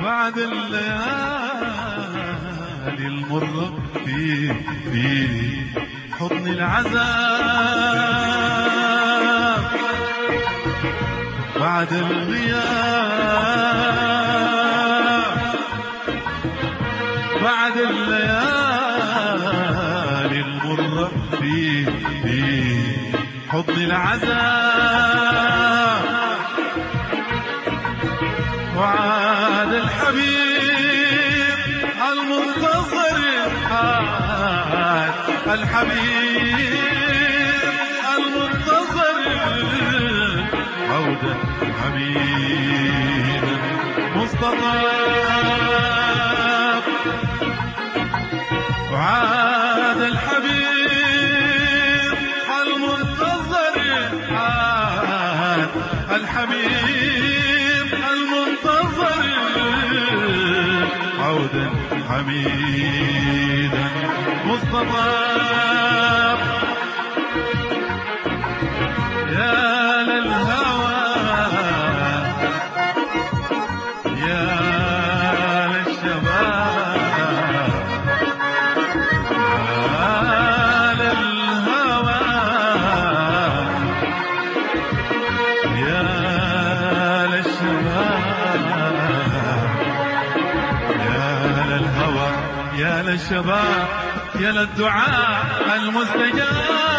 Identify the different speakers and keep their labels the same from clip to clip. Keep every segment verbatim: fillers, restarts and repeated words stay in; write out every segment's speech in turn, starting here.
Speaker 1: بعد الليالي المرة في في حضن العذاب، بعد الغياب، بعد الليالي المرة في في حضن العذاب، وعاد الحبيب المنتظر الحاد، الحبيب المنتظر عودة حبيب مصطفى، وعاد الحبيب المنتظر الحاد، الحبيب المنتظر عودا حميدا مصطفى. يا للهوى يا للشباب، يا للهوى يا للشباب، يا للهوى يا للشباب، يا للدعاء المستجاب.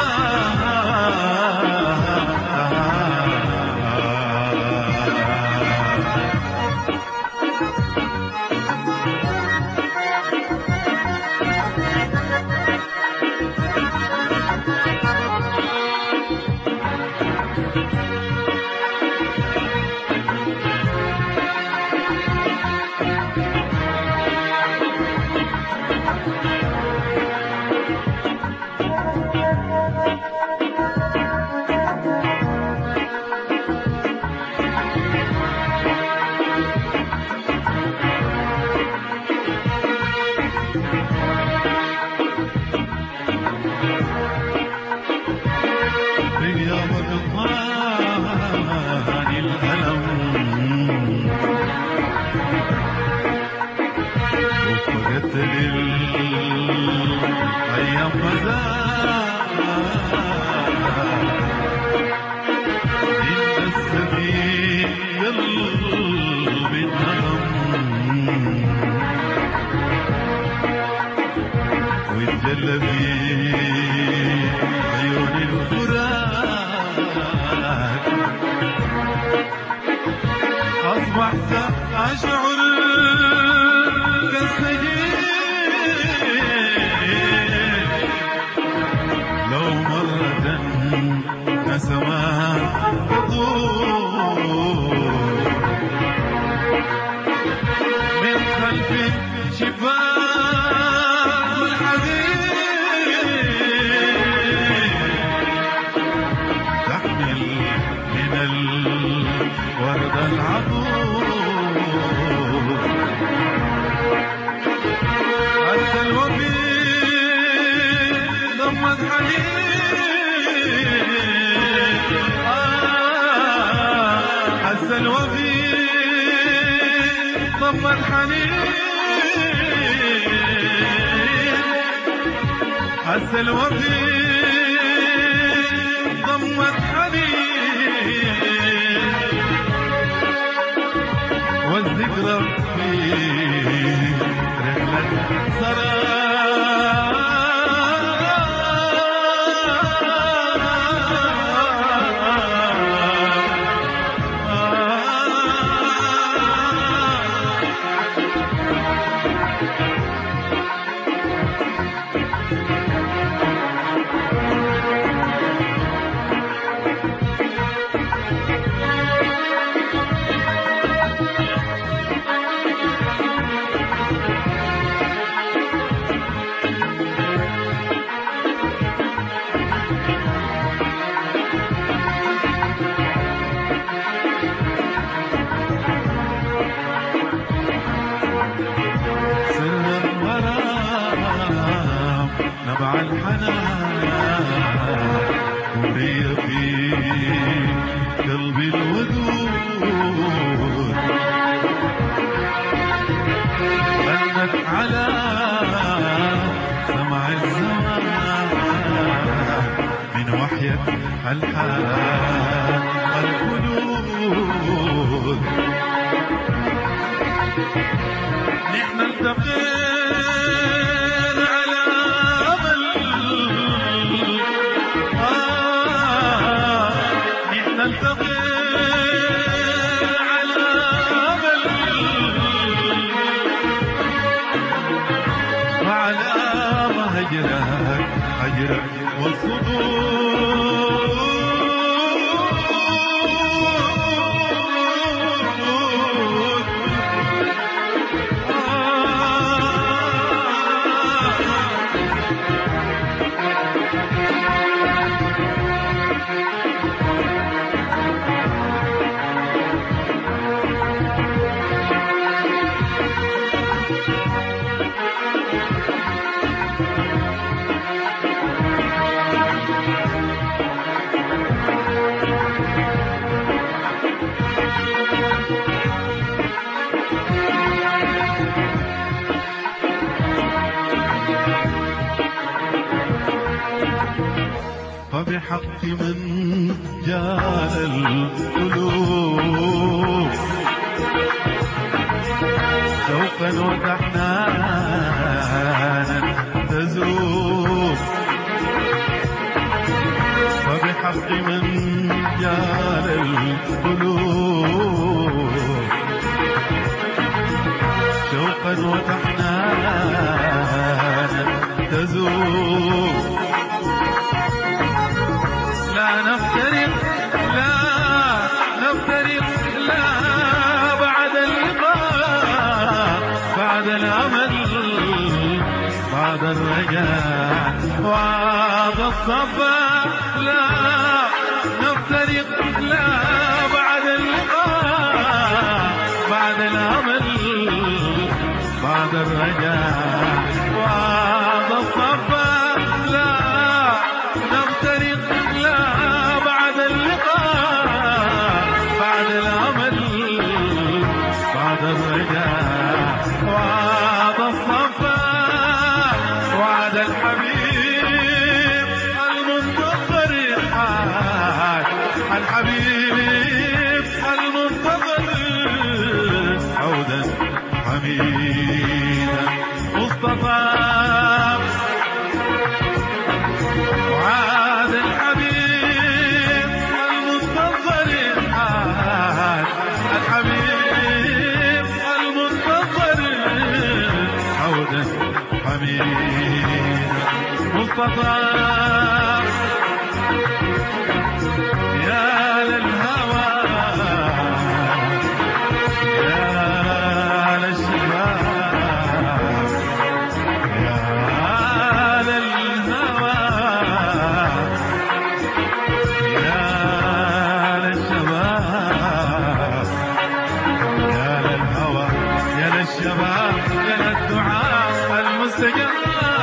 Speaker 1: أيام مزاج إن السبيل قلبي النغم، واتجلى في عيون الفراق، أصبحت أشعر لو مرة نسمات تطول من خلف شباك الحديد، تحمل من الورد العطور حتى الوفي ضمت حنين، حس الوفي ضمت حنين، حس الوفي ضمت حنين، والذكرى في رحلة سراب. نبع الحنان وهي في قلبي الودود، الحال الخلود. نحن التقينا على أمل، آه نحن التقينا على أمل، وعلى هجرك هجرك والصدور. فبحق من جال القلوب شوقا وتحنانا تذوب. فبحق من جال القلوب شوقا وتحنانا تذوب. لا نفترق لا نفترق لا بعد اللقاء، بعد الأمل، بعد الرجاء وعد الصفا. لا نفترق لا بعد اللقاء، بعد الأمل، بعد الرجاء وعد الصفا. لا نفترق لا بعد اللقاء، بعد الأمل، بعد الرجاء وعد الصفا. وعد الحبيب المنتظر الحاج، الحبيب المنتظر عودا حميدا مصطفى. وعد الحبيب المنتظر الحاج، الحبيب المنتظر عودا حميدا مصطفى. يا للهوى يا للشباب، يا للهوى يا للشباب، يا للهوى يا للشباب، يا للدعاء المستجاب.